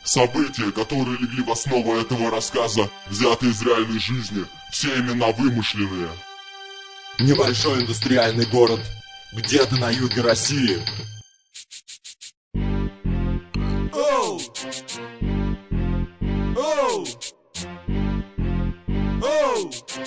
События, которые легли в основу этого рассказа, взяты из реальной жизни, все имена вымышленные. Небольшой индустриальный город, где-то на юге России. Оу! Оу! Оу!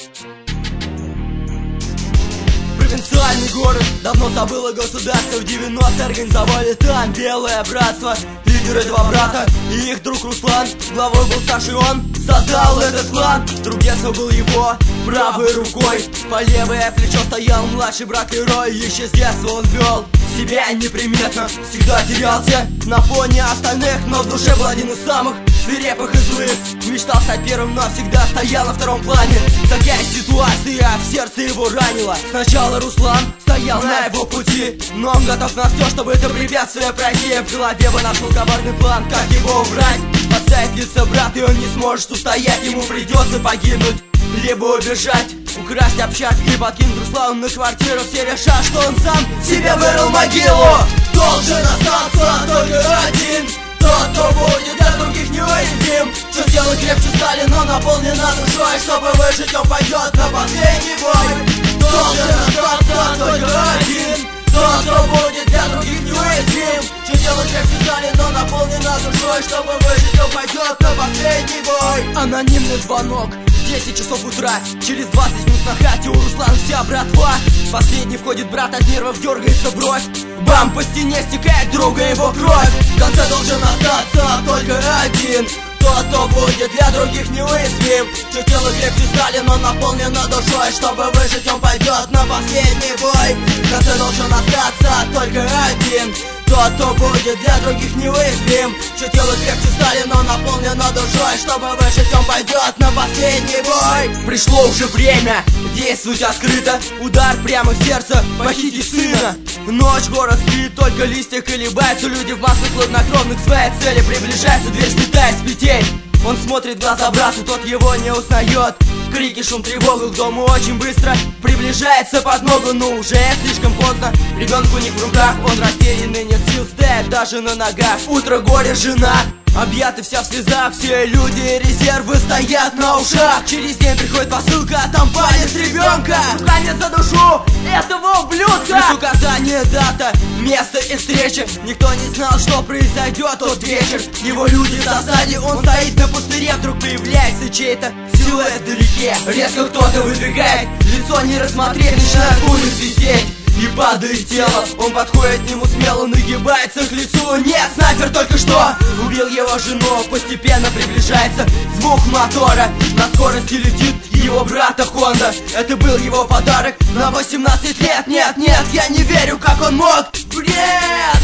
Провинциальный город, давно забыло государство. В 90-е организовали там белое братство. Лидер этого брата и их друг Руслан. Главой был старший он, создал этот клан. Друг детства был его правой рукой. По левое плечо стоял младший брат Лерой. Еще с детства он вел себя неприметно, всегда терялся на фоне остальных, но в душе был один из самых свирепых и злых. Мечтал стать первым, но всегда стоял на втором плане. Такая ситуация в сердце его ранила. Сначала Руслан стоял на его пути, но он готов на все, чтобы это препятствие пройти. В голове бы нашел коварный план, как его убрать. Подставить лицо брат, и он не сможет устоять. Ему придется погибнуть, либо убежать, украсть общак и подкинуть Руслану на квартиру. Все решат, что он сам себе вырыл могилу. Должен остаться только один, тот, кто будет для других неуязвим. Что тело крепче стали, но наполнено душой. Чтобы выжить, он пойдет на последний бой. Должен остаться только один, тот, кто будет для других неуязвим. Что тело крепче стали, но наполнено душой. Чтобы выжить, он пойдет на последний бой. Анонимный звонок, 10 часов утра. Через 20 минут на хате у Руслана вся братва. Последний входит брат, от нервов дергается бровь. Бам, по стене стекает друга его кровь. В конце должен остаться только один, тот, кто будет для других неуязвим. Чье тело крепче стали, но наполнено душой. Чтобы выжить, он пойдет на последний бой. В конце должен остаться только один, тот, кто будет для других неуязвим. Чье тело крепче стали, но наполнено душой. Чтобы выжить, он пойдет на последний бой. Пришло уже время действовать открыто. Удар прямо в сердце, похитить сына. Ночь, город спит, только листья колебаются. Люди в масках хладнокровных к своей цели приближаются. Дверь слетает с петель. Он смотрит в глаза брату, тот его не узнает. Крики, шум, тревога, к дому очень быстро приближается подмога, но уже слишком поздно. Ребенку не в руках, он растерянный, нет сил стоять даже на ногах. Утро, горе, жена объята вся в слезах. Все люди, резервы стоят на ушах. Через день приходит посылка, а там палец ребенка. Руками за душу этого ублюдка. Без указания дата, место и встреча. Никто не знал, что произойдет тот вечер. Его люди в засаде, он стоит на пустыре. Вдруг появляется чей-то силуэт вдалеке. Резко кто-то выбегает, лицо не рассмотреть. Начинает пули свистеть и падает тело. Он подходит к нему смело, нагибается к лицу. Нет, снайпер только что убил его жену. Постепенно приближается звук мотора. На скорости летит его брата Хонда. Это был его подарок на 18 лет. Нет, нет, я не верю, как он мог. Бред!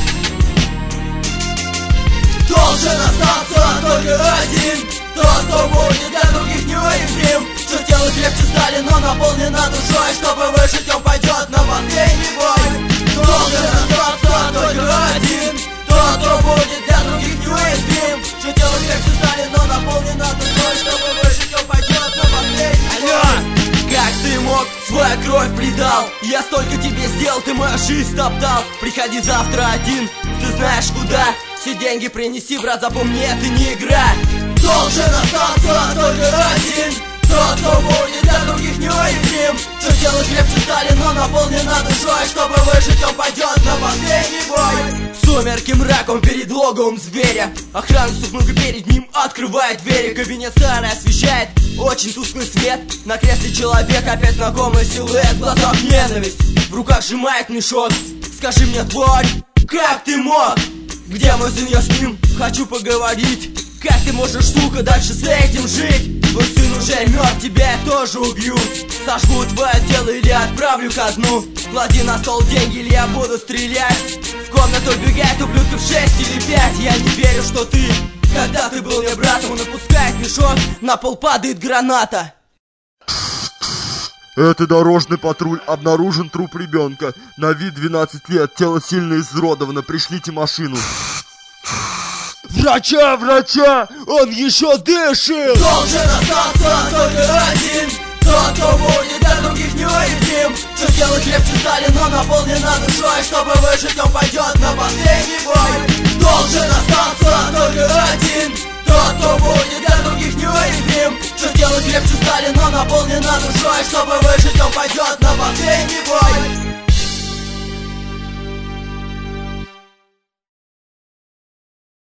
Должен остаться только один, тот, кто будет для других неуязвим. Что тело крепче стали, но наполнено душой. Чтобы выжить, он пойдет на последний бой. Должен остаться только один, тот, кто будет для других неуязвим. Что тело крепче стали, но наполнено душой. Чтобы выжить, он пойдет на последний бой. Алло! Как ты мог, свою кровь предал? Я столько тебе сделал, ты мою жизнь топтал. Приходи завтра один, ты знаешь куда. Все деньги принеси, брат, запомни, это не игра. Должен остаться только один, тот, кто будет для других неуязвим. Что тело крепче стали, но наполнено душой. Чтобы выжить, он пойдет на последний бой. Сумерки, мрак, он перед логовом зверя. Охрана с ухмылкой перед ним открывает двери. Кабинет старый освещает очень тусклый свет. На кресле человек, опять знакомый силуэт. В глазах ненависть, в руках сжимает мешок. Скажи мне, тварь, как ты мог? Где мой сын, я с ним хочу поговорить. Как ты можешь, сука, дальше с этим жить? Твой сын уже мертв, тебя я тоже убью. Сожгу твое тело или отправлю ко дну. Клади на стол деньги, или я буду стрелять. В комнату бегает ублюдков 6 или 5. Я не верю, что ты, когда ты был мне братом. Он опускает мешок, на пол падает граната. Это дорожный патруль. Обнаружен труп ребенка. На вид 12 лет. Тело сильно изуродовано. Пришлите машину. Врача, врача! Он еще дышит! Должен остаться только один, тот, кто будет для других неуязвим. Что тело крепче стали, но наполнено душой. Чтобы выжить, он пойдет на последний бой. Должен остаться только один, крепче стали, но наполнена душой. Чтобы выжить, он пойдет на последний бой.